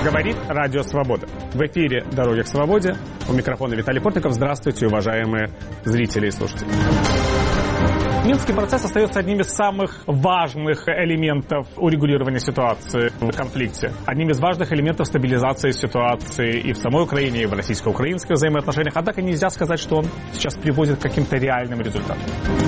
Говорит Радио Свобода. В эфире «Дороги к свободе». У микрофона Виталий Портников. Здравствуйте, уважаемые зрители и слушатели. Минский процесс остается одним из самых важных элементов урегулирования ситуации в конфликте. Одним из важных элементов стабилизации ситуации и в самой Украине, и в российско-украинских взаимоотношениях. Однако нельзя сказать, что он сейчас приводит к каким-то реальным результатам.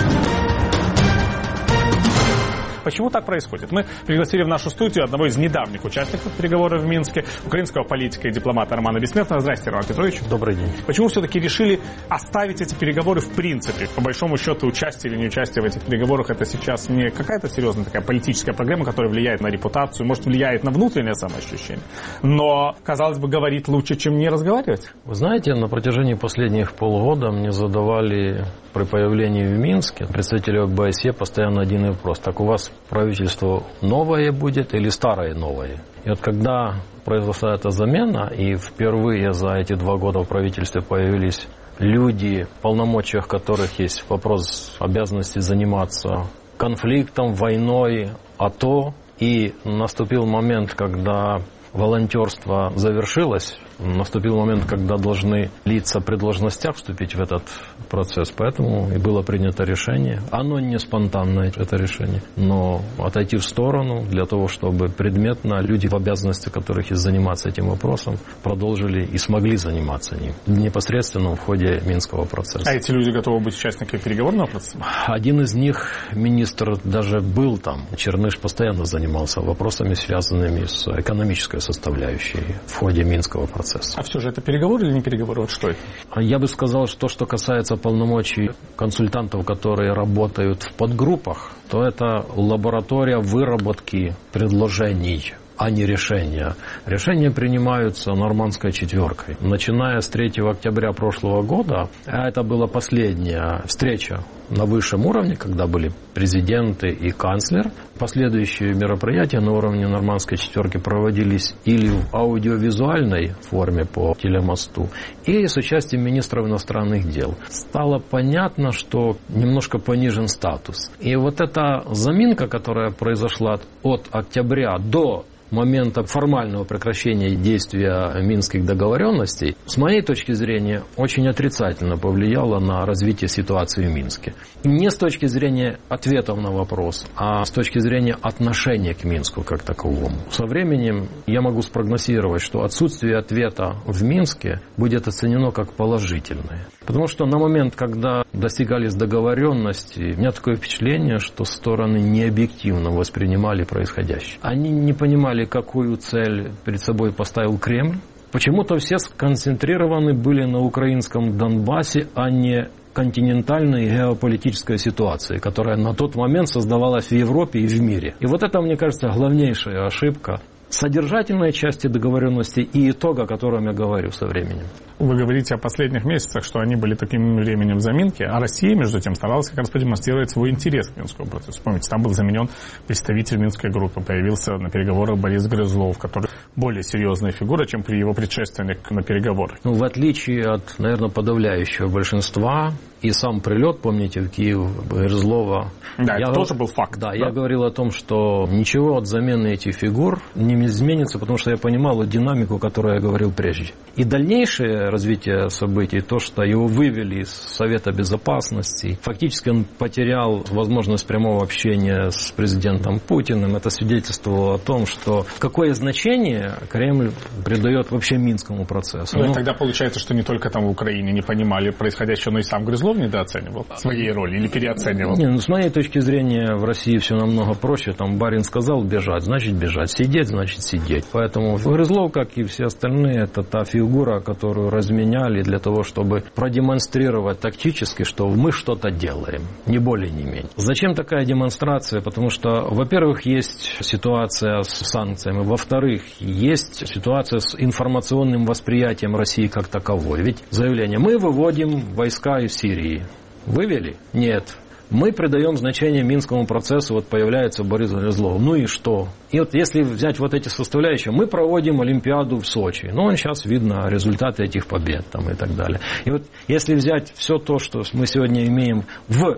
Почему так происходит? Мы пригласили в нашу студию одного из недавних участников переговоров в Минске, украинского политика и дипломата Романа Бессмертного. Здравствуйте, Роман Петрович. Добрый день. Почему все-таки решили оставить эти переговоры в принципе? По большому счету, участие или неучастие в этих переговорах это сейчас не какая-то серьезная такая политическая проблема, которая влияет на репутацию, может, влияет на внутреннее самоощущение. Но, казалось бы, говорить лучше, чем не разговаривать. Вы знаете, на протяжении последних полгода мне задавали при появлении в Минске представители ОБСЕ постоянно один вопрос. Так у вас правительство новое будет или старое новое? И вот когда произошла эта замена, и впервые за эти 2 года в правительстве появились люди, в полномочиях которых есть вопрос обязанности заниматься конфликтом, войной, АТО, и наступил момент, когда волонтерство завершилось, наступил момент, когда должны лица при должностях вступить в этот процесс. Поэтому и было принято решение. Оно не спонтанное, это решение, но отойти в сторону для того, чтобы предметно люди, в обязанности которых есть заниматься этим вопросом, продолжили и смогли заниматься ним непосредственно в ходе Минского процесса. А эти люди готовы быть участниками переговорного процесса? Один из них, министр, даже был там. Черныш постоянно занимался вопросами, связанными с экономической составляющей в ходе Минского процесса. А все же это переговоры или не переговоры? Вот что это? Я бы сказал, что то, что касается полномочий консультантов, которые работают в подгруппах, то это лаборатория выработки предложений, а не решения. Решения принимаются нормандской четверкой. Начиная с 3 октября прошлого года, а это была последняя встреча на высшем уровне, когда были президенты и канцлер, последующие мероприятия на уровне нормандской четверки проводились или в аудиовизуальной форме по телемосту, или с участием министров иностранных дел. Стало понятно, что немножко понижен статус. И вот эта заминка, которая произошла от октября до момента формального прекращения действия минских договоренностей, с моей точки зрения, очень отрицательно повлияло на развитие ситуации в Минске. Не с точки зрения ответов на вопрос, а с точки зрения отношения к Минску как таковому. Со временем я могу спрогнозировать, что отсутствие ответа в Минске будет оценено как положительное. Потому что на момент, когда достигались договоренности, у меня такое впечатление, что стороны необъективно воспринимали происходящее. Они не понимали, какую цель перед собой поставил Кремль. Почему-то все сконцентрированы были на украинском Донбассе, а не континентальной геополитической ситуации, которая на тот момент создавалась в Европе и в мире. И вот это, мне кажется, главнейшая ошибка содержательной части договоренности и итога, о котором я говорю со временем. Вы говорите о последних месяцах, что они были таким временем заминки, а Россия, между тем, старалась как раз продемонстрировать свой интерес к Минскому процессу. Помните, там был заменен представитель Минской группы, появился на переговорах Борис Грызлов, который более серьезная фигура, чем при его предшественник на переговорах. В отличие от, наверное, подавляющего большинства, и сам прилет, помните, в Киев Грызлова. Да, это тоже был факт. Да, я говорил о том, что ничего от замены этих фигур не изменится, потому что я понимал динамику, которую я говорил прежде. И дальнейшее развитие событий, то, что его вывели из Совета Безопасности, фактически он потерял возможность прямого общения с президентом Путиным. Это свидетельствовало о том, что какое значение Кремль придает вообще Минскому процессу. Ну, тогда получается, что не только там в Украине не понимали происходящего, но и сам Грызлов недооценивал своей роли или переоценивал? Не, с моей точки зрения, в России все намного проще. Там барин сказал бежать, значит бежать. Сидеть, значит сидеть. Поэтому Грызлов, как и все остальные, это та фигура, которую разменяли для того, чтобы продемонстрировать тактически, что мы что-то делаем. Ни более, ни менее. Зачем такая демонстрация? Потому что, во-первых, есть ситуация с санкциями. Во-вторых, есть ситуация с информационным восприятием России как таковой. Ведь заявление: мы выводим войска из Сирии. Вывели? Нет. Мы придаем значение Минскому процессу, вот появляется Борис Грызлов. Ну и что? И вот если взять вот эти составляющие, мы проводим Олимпиаду в Сочи. Ну, сейчас видно результаты этих побед там, и так далее. И вот если взять все то, что мы сегодня имеем в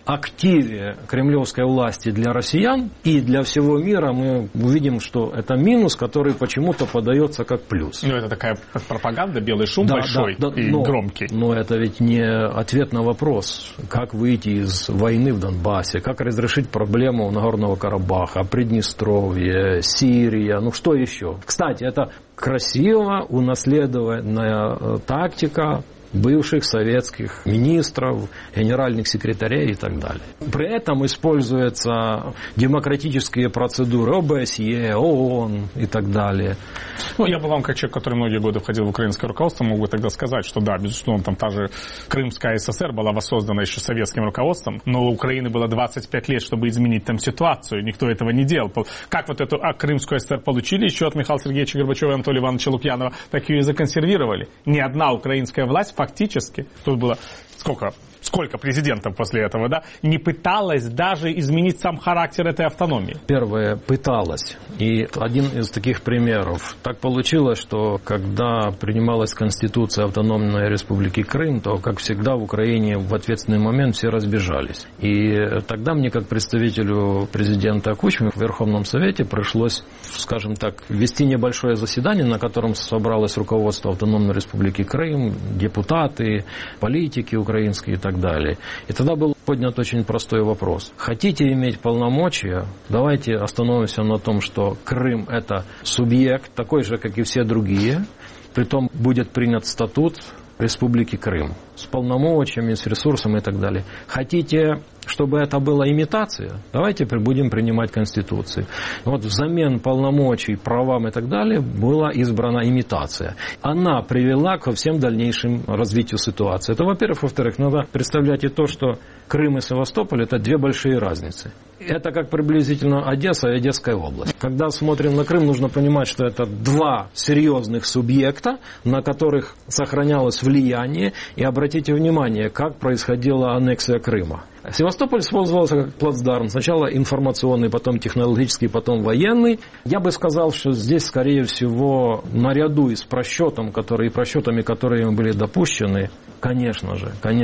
активе кремлевской власти для россиян и для всего мира, мы увидим, что это минус, который почему-то подается как плюс. Ну, это такая пропаганда, белый шум большой и громкий. Но это ведь не ответ на вопрос, как выйти из войны в Донбассе, как разрешить проблему Нагорного Карабаха, Приднестровье, Сирия, ну что еще? Кстати, это красиво унаследованная тактика бывших советских министров, генеральных секретарей и так далее. При этом используются демократические процедуры ОБСЕ, ООН и так далее. Ну, я бы вам, как человек, который многие годы входил в украинское руководство, мог бы тогда сказать, что да, безусловно, там та же Крымская ССР была воссоздана еще советским руководством, но у Украины было 25 лет, чтобы изменить там ситуацию, никто этого не делал. Как вот эту Крымскую ССР получили еще от Михаила Сергеевича Горбачева и Анатолия Ивановича Лукьянова, так ее и законсервировали. Ни одна украинская власть фактически, тут было сколько президентов после этого, да, не пыталась даже изменить сам характер этой автономии. Первое, пыталась. И один из таких примеров. Так получилось, что когда принималась Конституция Автономной Республики Крым, то, как всегда, в Украине в ответственный момент все разбежались. И тогда мне, как представителю президента Кучмы в Верховном Совете, пришлось, скажем так, вести небольшое заседание, на котором собралось руководство Автономной Республики Крым, депутаты, политики украинские и так далее. И тогда был поднят очень простой вопрос. Хотите иметь полномочия? Давайте остановимся на том, что Крым – это субъект, такой же, как и все другие. Притом будет принят статут Республики Крым с полномочиями, с ресурсами и так далее. Хотите, чтобы это была имитация? Давайте будем принимать Конституцию. Вот взамен полномочий, правам и так далее была избрана имитация. Она привела ко всем дальнейшим развитию ситуации. Это, во-первых. Во-вторых, надо представлять и то, что Крым и Севастополь – это две большие разницы. Это как приблизительно Одесса и Одесская область. Когда смотрим на Крым, нужно понимать, что это два серьезных субъекта, на которых сохранялось влияние. И обратите внимание, как происходила аннексия Крыма. Севастополь использовался как плацдарм. Сначала информационный, потом технологический, потом военный. Я бы сказал, что здесь, скорее всего, наряду и с просчетами, которые были допущены, конечно,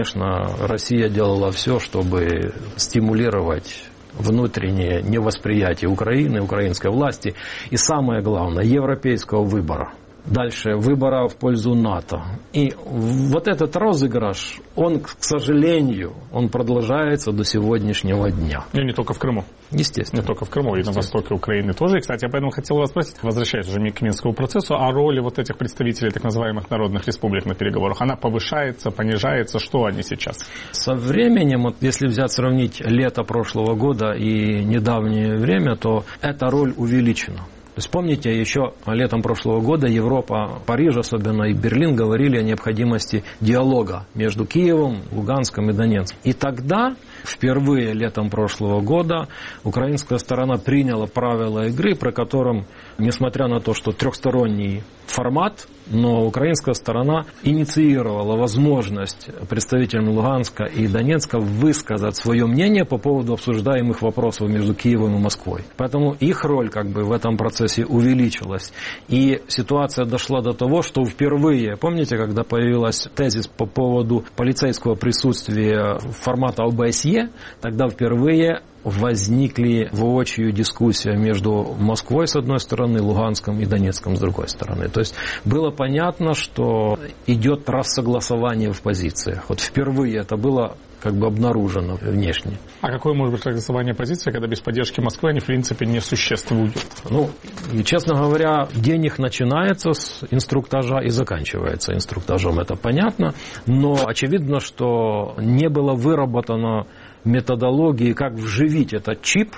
Россия делала все, чтобы стимулировать внутреннее невосприятие Украины, украинской власти и, самое главное, европейского выбора. Дальше, выбора в пользу НАТО. И вот этот розыгрыш, он, к сожалению, он продолжается до сегодняшнего дня. И не только в Крыму. Естественно. Не только в Крыму, и на востоке Украины тоже. И, кстати, я поэтому хотел вас спросить, возвращаясь уже к Минскому процессу, о роли вот этих представителей так называемых народных республик на переговорах. Она повышается, понижается? Что они сейчас? Со временем, вот если сравнить лето прошлого года и недавнее время, то эта роль увеличена. То есть, помните, еще летом прошлого года Европа, Париж особенно и Берлин говорили о необходимости диалога между Киевом, Луганском и Донецком. И тогда, впервые летом прошлого года, украинская сторона приняла правила игры, при котором, несмотря на то, что трехсторонний формат, но украинская сторона инициировала возможность представителям Луганска и Донецка высказать свое мнение по поводу обсуждаемых вопросов между Киевом и Москвой. Поэтому их роль в этом процессе увеличилась. И ситуация дошла до того, что впервые, помните, когда появился тезис по поводу полицейского присутствия формата ОБСЕ, тогда впервые возникли воочию дискуссия между Москвой с одной стороны, Луганском и Донецком с другой стороны. То есть было понятно, что идет рассогласование в позициях. Вот впервые это было обнаружено внешне. А какое может быть согласование позиции, когда без поддержки Москвы они в принципе не существуют? И, честно говоря, день их начинается с инструктажа и заканчивается инструктажом, это понятно. Но очевидно, что не было выработано методологии, как вживить этот чип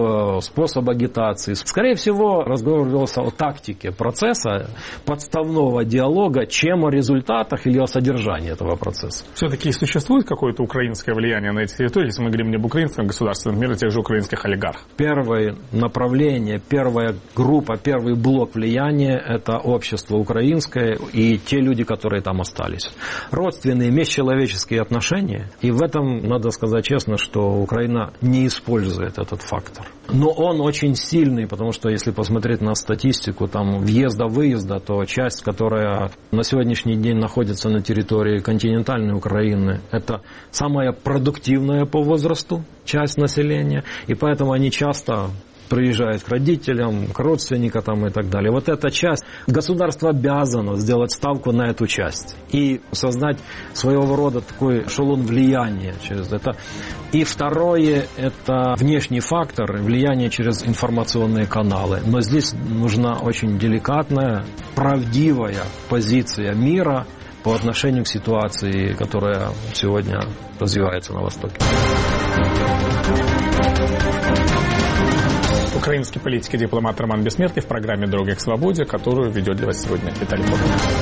в способ агитации. Скорее всего, разговор велся о тактике процесса, подставного диалога, чем о результатах или о содержании этого процесса. Все-таки существует какое-то украинское влияние на эти территории, если мы говорим не об украинском государстве, например, о тех же украинских олигархах? Первое направление, первая группа, первый блок влияния – это общество украинское и те люди, которые там остались. Родственные, межчеловеческие отношения. И в этом, надо сказать честно, интересно, что Украина не использует этот фактор. Но он очень сильный, потому что если посмотреть на статистику там въезда-выезда, то часть, которая на сегодняшний день находится на территории континентальной Украины, это самая продуктивная по возрасту часть населения, и поэтому они часто приезжают к родителям, к родственникам там, и так далее. Вот эта часть, государство обязано сделать ставку на эту часть и создать своего рода такой эшелон влияния через это. И второе, это внешний фактор, влияние через информационные каналы. Но здесь нужна очень деликатная, правдивая позиция мира по отношению к ситуации, которая сегодня развивается на Востоке. Украинский политик и дипломат Роман Бессмертный в программе «Дорога к свободе», которую ведет для вас сегодня Виталий Портников.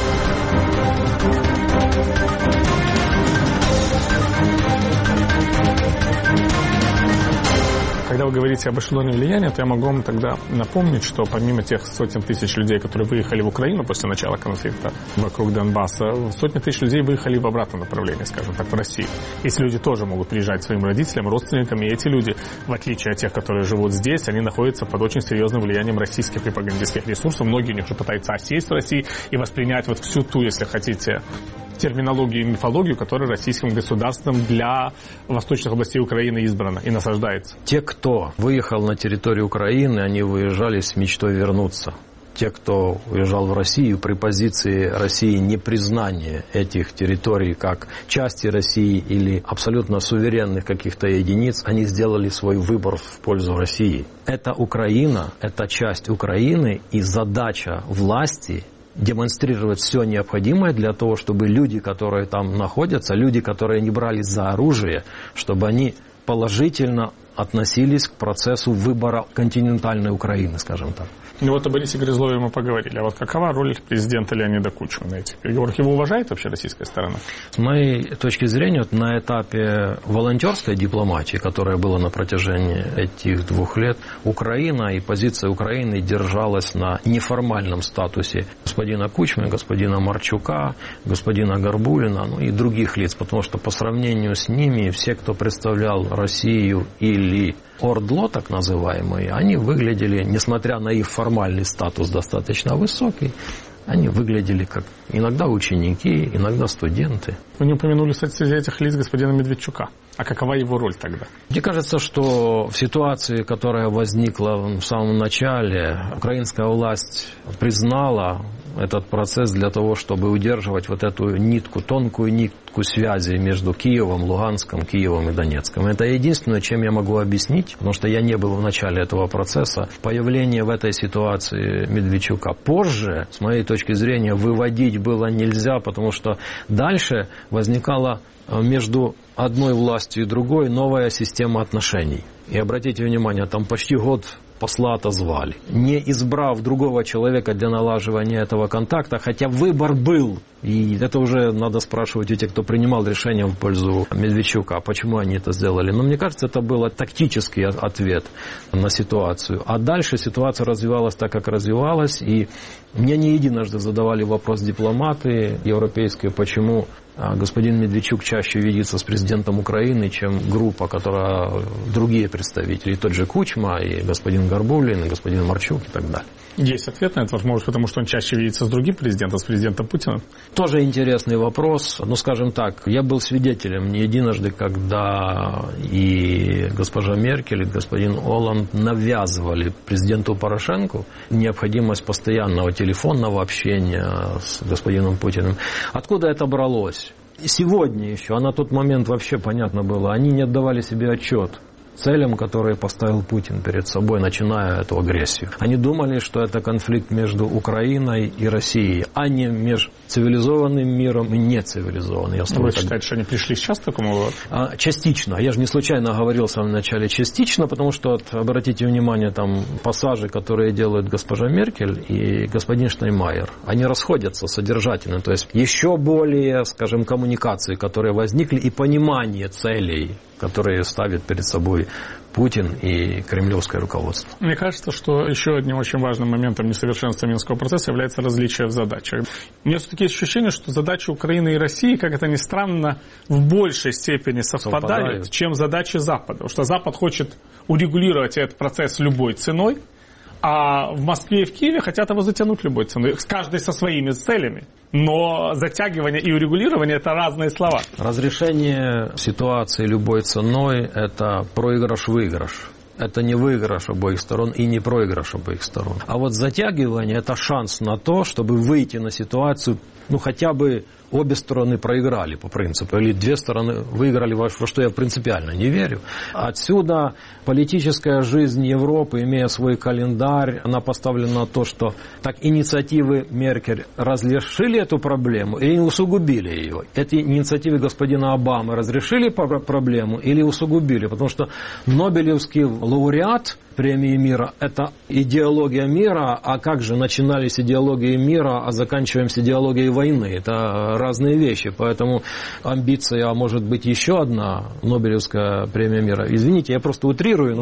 Когда вы говорите об эшелоне влияния, то я могу вам тогда напомнить, что помимо тех сотен тысяч людей, которые выехали в Украину после начала конфликта вокруг Донбасса, сотни тысяч людей выехали в обратном направлении, скажем так, в Россию. Эти люди тоже могут приезжать к своим родителям, родственникам, и эти люди, в отличие от тех, которые живут здесь, они находятся под очень серьезным влиянием российских пропагандистских ресурсов. Многие у них уже пытаются осесть в России и воспринять вот всю ту, если хотите, терминологию и мифологию, которая российским государством для восточных областей Украины избрана и насаждается. Те, кто выехал на территорию Украины, они выезжали с мечтой вернуться. Те, кто уезжал в Россию при позиции России непризнания этих территорий как части России или абсолютно суверенных каких-то единиц, они сделали свой выбор в пользу России. Это Украина, это часть Украины, и задача власти демонстрировать все необходимое для того, чтобы люди, которые там находятся, люди, которые не брались за оружие, чтобы они положительно относились к процессу выбора континентальной Украины, скажем так. Ну вот о Борисе Грызлове мы поговорили. А вот какова роль президента Леонида Кучмы на этих переговорах? Его уважает вообще российская сторона? С моей точки зрения, вот на этапе волонтерской дипломатии, которая была на протяжении этих 2 лет, Украина и позиция Украины держалась на неформальном статусе господина Кучмы, господина Марчука, господина Горбулина, ну и других лиц, потому что по сравнению с ними все, кто представлял Россию или ОРДЛО, так называемые, они выглядели, несмотря на их формальный статус достаточно высокий, они выглядели как иногда ученики, иногда студенты. Вы не упомянули среди этих лиц господина Медведчука. А какова его роль тогда? Мне кажется, что в ситуации, которая возникла в самом начале, украинская власть признала этот процесс для того, чтобы удерживать вот эту нитку, тонкую нитку связи между Киевом, Луганском, Киевом и Донецком. Это единственное, чем я могу объяснить, потому что я не был в начале этого процесса, появление в этой ситуации Медведчука. Позже, с моей точки зрения, выводить было нельзя, потому что дальше возникала между одной властью и другой новая система отношений. И обратите внимание, там почти год посла отозвали, не избрав другого человека для налаживания этого контакта, хотя выбор был. И это уже надо спрашивать у тех, кто принимал решение в пользу Медведчука, почему они это сделали. Но мне кажется, это был тактический ответ на ситуацию. А дальше ситуация развивалась так, как развивалась. И мне не единожды задавали вопрос дипломаты европейские, почему господин Медведчук чаще видится с президентом Украины, чем группа, которая другие представители, и тот же Кучма, и господин Горбулин, и господин Марчук и так далее. Есть ответ на этот вопрос, может, потому что он чаще видится с другим президентом, с президентом Путиным? Тоже интересный вопрос. Ну, скажем так, я был свидетелем не единожды, когда и госпожа Меркель, и господин Оланд навязывали президенту Порошенко необходимость постоянного телефонного общения с господином Путиным. Откуда это бралось? Сегодня еще, а на тот момент вообще понятно было, они не отдавали себе отчет целям, которые поставил Путин перед собой, начиная эту агрессию. Они думали, что это конфликт между Украиной и Россией, а не между цивилизованным миром и нецивилизованным. Вы считаете, что они пришли сейчас к такому выводу? Частично. Я же не случайно говорил в самом начале частично, потому что, обратите внимание, там пассажи, которые делают госпожа Меркель и господин Штайнмайер, они расходятся содержательно. То есть еще более, скажем, коммуникации, которые возникли, и понимание целей, которые ставит перед собой Путин и кремлевское руководство. Мне кажется, что еще одним очень важным моментом несовершенства Минского процесса является различие в задачах. У меня все-таки ощущение, что задачи Украины и России, как это ни странно, в большей степени совпадают, чем задачи Запада. Потому что Запад хочет урегулировать этот процесс любой ценой, а в Москве и в Киеве хотят его затянуть любой ценой, каждый со своими целями. Но затягивание и урегулирование – это разные слова. Разрешение ситуации любой ценой – это проигрыш-выигрыш. Это не выигрыш обоих сторон и не проигрыш обоих сторон. А вот затягивание – это шанс на то, чтобы выйти на ситуацию, хотя бы обе стороны проиграли по принципу, или две стороны выиграли, во что я принципиально не верю. Отсюда политическая жизнь Европы, имея свой календарь, она поставлена на то, что так инициативы Меркель разрешили эту проблему или усугубили ее. Эти инициативы господина Обамы разрешили проблему или усугубили, потому что Нобелевский лауреат премии мира – это идеология мира, а как же начинались идеологии мира, а заканчиваемся идеологией войны? Это разные вещи, поэтому амбиция, может быть, еще одна Нобелевская премия мира. Извините, я просто утрирую, но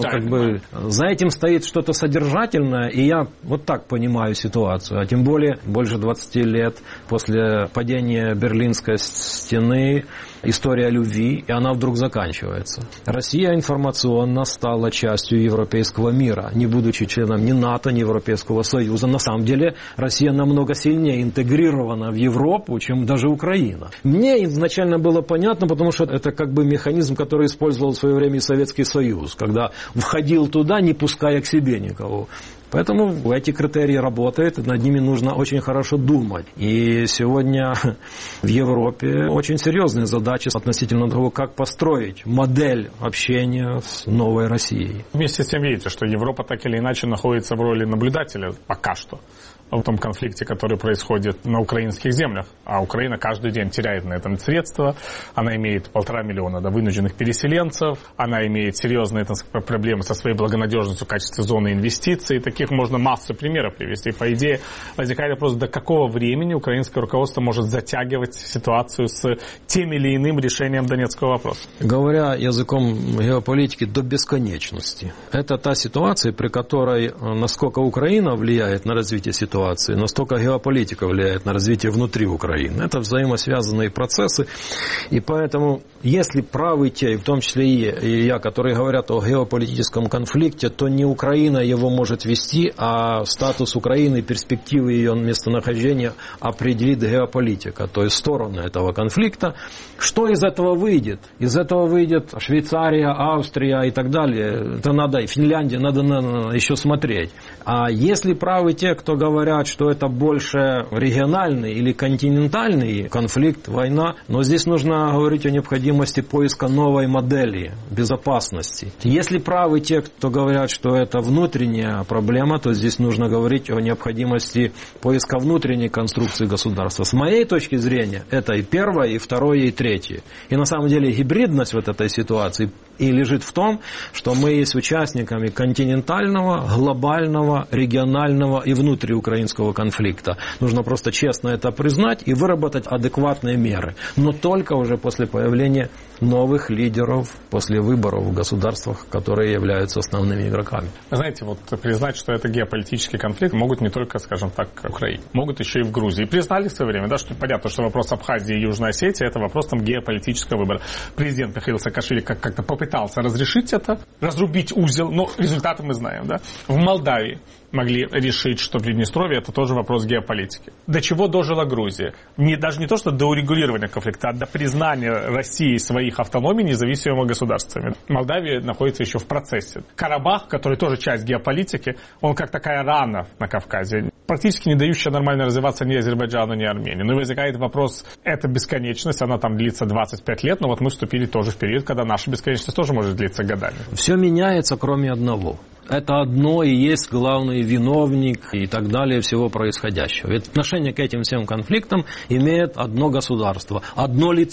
за этим стоит что-то содержательное, и я вот так понимаю ситуацию. А тем более, больше 20 лет после падения Берлинской стены, история любви, и она вдруг заканчивается. Россия информационно стала частью европейского мира, не будучи членом ни НАТО, ни Европейского Союза. На самом деле Россия намного сильнее интегрирована в Европу, чем даже Украина. Мне изначально было понятно, потому что это как бы механизм, который использовал в свое время и Советский Союз, когда входил туда, не пуская к себе никого. Поэтому эти критерии работают, над ними нужно очень хорошо думать. И сегодня в Европе очень серьезные задачи относительно того, как построить модель общения с новой Россией. Вместе с тем видите, что Европа так или иначе находится в роли наблюдателя пока что в том конфликте, который происходит на украинских землях. А Украина каждый день теряет на этом средства. Она имеет 1,5 миллиона вынужденных переселенцев. Она имеет серьезные проблемы со своей благонадежностью в качестве зоны инвестиций. Таких можно массу примеров привести. По идее, возникает вопрос, до какого времени украинское руководство может затягивать ситуацию с тем или иным решением донецкого вопроса? Говоря языком геополитики, до бесконечности. Это та ситуация, при которой, насколько Украина влияет на развитие ситуации, настолько геополитика влияет на развитие внутри Украины. Это взаимосвязанные процессы. И поэтому, если правы те, в том числе и я, которые говорят о геополитическом конфликте, то не Украина его может вести, а статус Украины, перспективы ее местонахождения определит геополитика, то есть стороны этого конфликта. Что из этого выйдет? Из этого выйдет Швейцария, Австрия и так далее. Это надо, и Финляндия, надо еще смотреть. А если правы те, кто говорят, что это больше региональный или континентальный конфликт, война, но здесь нужно говорить о необходимости поиска новой модели безопасности. Если правы те, кто говорят, что это внутренняя проблема, то здесь нужно говорить о необходимости поиска внутренней конструкции государства. С моей точки зрения, это и первое, и второе, и третье. И на самом деле гибридность вот этой ситуации и лежит в том, что мы есть участниками континентального, глобального, регионального и внутриукраинского конфликта. Нужно просто честно это признать и выработать адекватные меры. Но только уже после появления новых лидеров, после выборов в государствах, которые являются основными игроками. Знаете, вот признать, что это геополитический конфликт, могут не только, скажем так, в Украине. Могут еще и в Грузии. Признали в свое время, да, что понятно, что вопрос Абхазии и Южной Осетии – это вопрос там геополитического выбора. Президент Михаил Саакашвили как-то попытался разрешить это, разрубить узел, но результаты мы знаем, да. В Молдавии могли решить, что Приднестровье – это тоже вопрос геополитики. До чего дожила Грузия? Даже не то, что до урегулирования конфликта, а до признания России своих автономий независимыми государствами. Молдавия находится еще в процессе. Карабах, который тоже часть геополитики, он как такая рана на Кавказе, практически не дающая нормально развиваться ни Азербайджану, ни Армении. Но возникает вопрос, эта бесконечность, она там длится 25 лет, но вот мы вступили тоже в период, когда наша бесконечность тоже может длиться годами. Все меняется, кроме одного. Это одно и есть главный виновник и так далее всего происходящего. Ведь отношение к этим всем конфликтам имеет одно государство, одно лицо.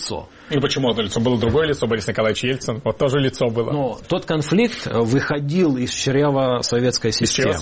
И почему одно лицо? Было другое лицо, Борис Николаевич Ельцин. Вот тоже лицо было. Но тот конфликт выходил из чрева советской системы.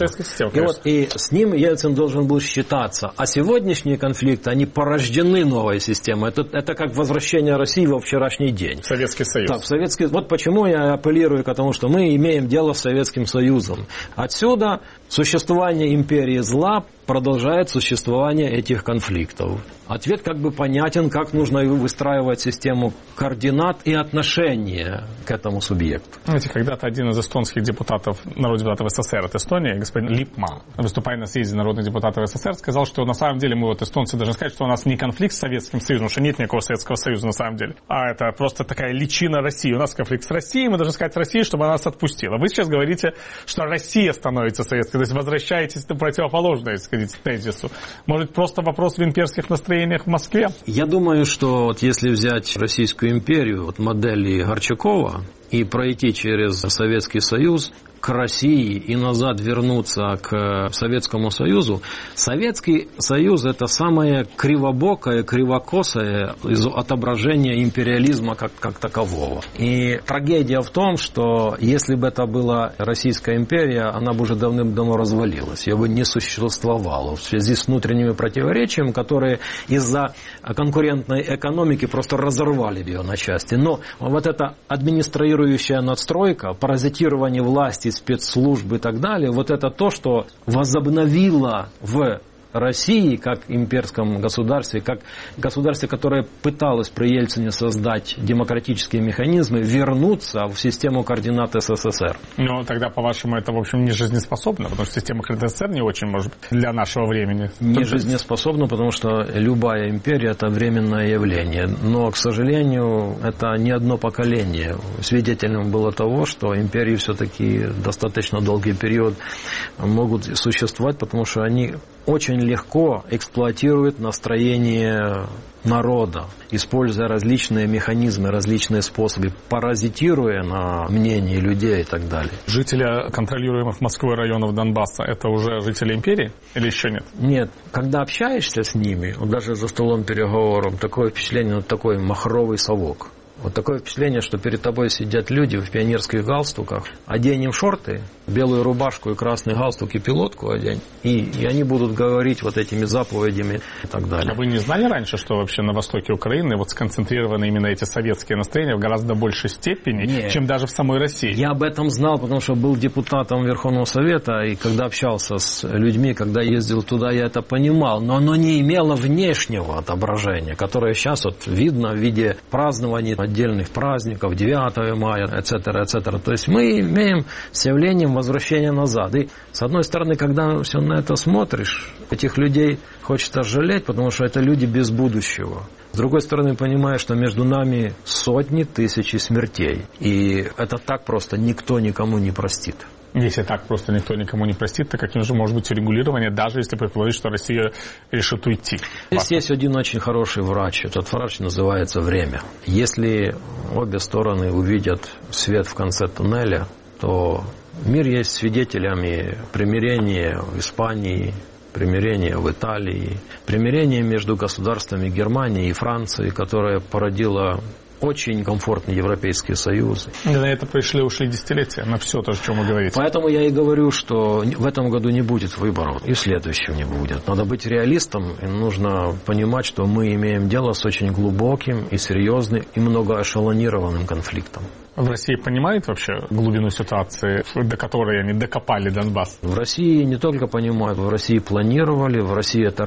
И с ним Ельцин должен был считаться. А сегодняшние конфликты, они порождены новой системой. Это как возвращение России во вчерашний день. Советский Союз. Так, вот почему я апеллирую к тому, что мы имеем дело с Советским Союзом. Отсюда существование империи зла продолжает существование этих конфликтов. Ответ как бы понятен, как нужно выстраивать систему координат и отношения к этому субъекту. Знаете, когда-то один из эстонских депутатов, народных депутатов СССР от Эстонии, господин Липман, выступая на съезде народных депутатов СССР, сказал, что на самом деле мы, эстонцы, должны сказать, что у нас не конфликт с Советским Союзом, что нет никакого Советского Союза на самом деле, а это просто такая личина России. У нас конфликт с Россией, мы должны сказать России, чтобы она нас отпустила. Вы сейчас говорите, что Россия становится советской, то есть возвращаетесь на противоположное, тезису. Может, просто вопрос в имперских настроениях в Москве? Я думаю, что если взять Российскую империю, модели Горчакова, и пройти через Советский Союз к России и назад вернуться к Советскому Союзу. Советский Союз – это самое кривобокое, кривокосое отображение империализма как такового. И трагедия в том, что если бы это была Российская империя, она бы уже давным-давно развалилась, ее бы не существовало в связи с внутренними противоречиями, которые из-за конкурентной экономики просто разорвали ее на части. Но вот эта администрирующая надстройка, паразитирование власти, спецслужб и так далее, вот это то, что возобновило в России, как имперском государстве, как государстве, которое пыталось при Ельцине создать демократические механизмы, вернуться в систему координат СССР. Но тогда, по-вашему, это, в общем, не жизнеспособно, потому что система координат СССР не очень, может быть, для нашего времени. Не жизнеспособна, потому что любая империя – это временное явление. Но, к сожалению, это не одно поколение. Свидетелем было того, что империи все-таки достаточно долгий период могут существовать, потому что они очень легко эксплуатируют настроение народа, используя различные механизмы, различные способы, паразитируя на мнении людей и так далее. Жители контролируемых Москвой районов Донбасса – это уже жители империи или еще нет? Нет. Когда общаешься с ними, даже за столом переговоров, такое впечатление, такой махровый совок. Вот такое впечатление, что перед тобой сидят люди в пионерских галстуках, одень им шорты, белую рубашку и красный галстук и пилотку одень, и они будут говорить вот этими заповедями и так далее. А вы не знали раньше, что вообще на востоке Украины сконцентрированы именно эти советские настроения в гораздо большей степени, чем даже в самой России? Я об этом знал, потому что был депутатом Верховного Совета, и когда общался с людьми, когда ездил туда, я это понимал, но оно не имело внешнего отображения, которое сейчас видно в виде празднований отдельных праздников, 9 мая, etc., etc. То есть мы имеем с явлением возвращения назад. И, с одной стороны, когда все на это смотришь, этих людей хочется жалеть, потому что это люди без будущего. С другой стороны, понимаешь, что между нами сотни, тысячи смертей. И это так просто никто никому не простит. Если так просто никто никому не простит, то каким же может быть урегулирование, даже если предположить, что Россия решит уйти? Здесь есть один очень хороший врач. Этот врач называется время. Если обе стороны увидят свет в конце туннеля, то мир есть свидетелями примирения в Испании, примирения в Италии, примирения между государствами Германии и Франции, которое породило очень комфортный Европейский Союз. И на это ушли десятилетия, на все то, о чем вы говорите. Поэтому я и говорю, что в этом году не будет выборов, и в следующем не будет. Надо быть реалистом, и нужно понимать, что мы имеем дело с очень глубоким и серьезным и многоэшелонированным конфликтом. В России понимают вообще глубину ситуации, до которой они докопали Донбасс? В России не только понимают, в России планировали, в России это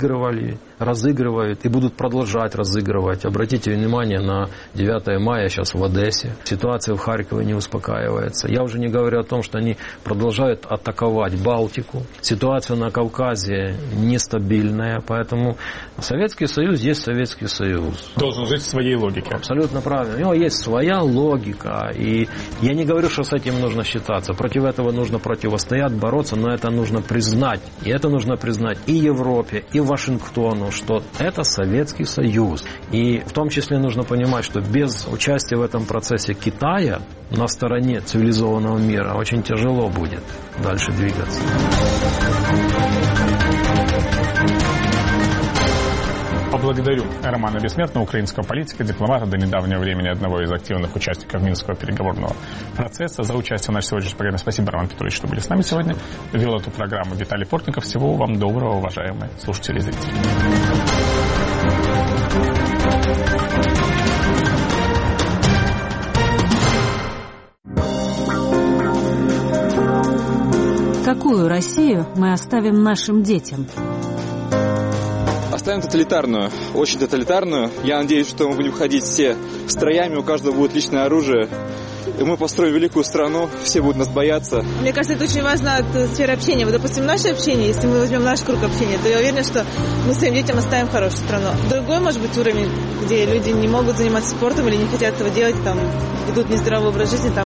разыгрывают и будут продолжать разыгрывать. Обратите внимание на 9 мая сейчас в Одессе. Ситуация в Харькове не успокаивается. Я уже не говорю о том, что они продолжают атаковать Балтику. Ситуация на Кавказе нестабильная, поэтому Советский Союз есть Советский Союз. Должен жить в своей логике. Абсолютно правильно. У него есть своя логика. И я не говорю, что с этим нужно считаться. Против этого нужно противостоять, бороться, но это нужно признать. И это нужно признать и Европе, и Вашингтону, что это Советский Союз. И в том числе нужно понимать, что без участия в этом процессе Китая на стороне цивилизованного мира очень тяжело будет дальше двигаться. По благодарю Романа Бессмертного, украинского политика, дипломата, до недавнего времени одного из активных участников Минского переговорного процесса, за участие в нашей сегодняшней программе. Спасибо, Роман Петрович, что были с нами сегодня. Вел эту программу Виталий Портников. Всего вам доброго, уважаемые слушатели и зрители. Какую Россию мы оставим нашим детям? Оставим тоталитарную, очень тоталитарную. Я надеюсь, что мы будем ходить все строями, у каждого будет личное оружие. И мы построим великую страну, все будут нас бояться. Мне кажется, это очень важно от сферы общения. Вот, допустим, наше общение, если мы возьмем наш круг общения, то я уверена, что мы своим детям оставим хорошую страну. Другой, может быть, уровень, где люди не могут заниматься спортом или не хотят этого делать, там, ведут нездоровый образ жизни, там,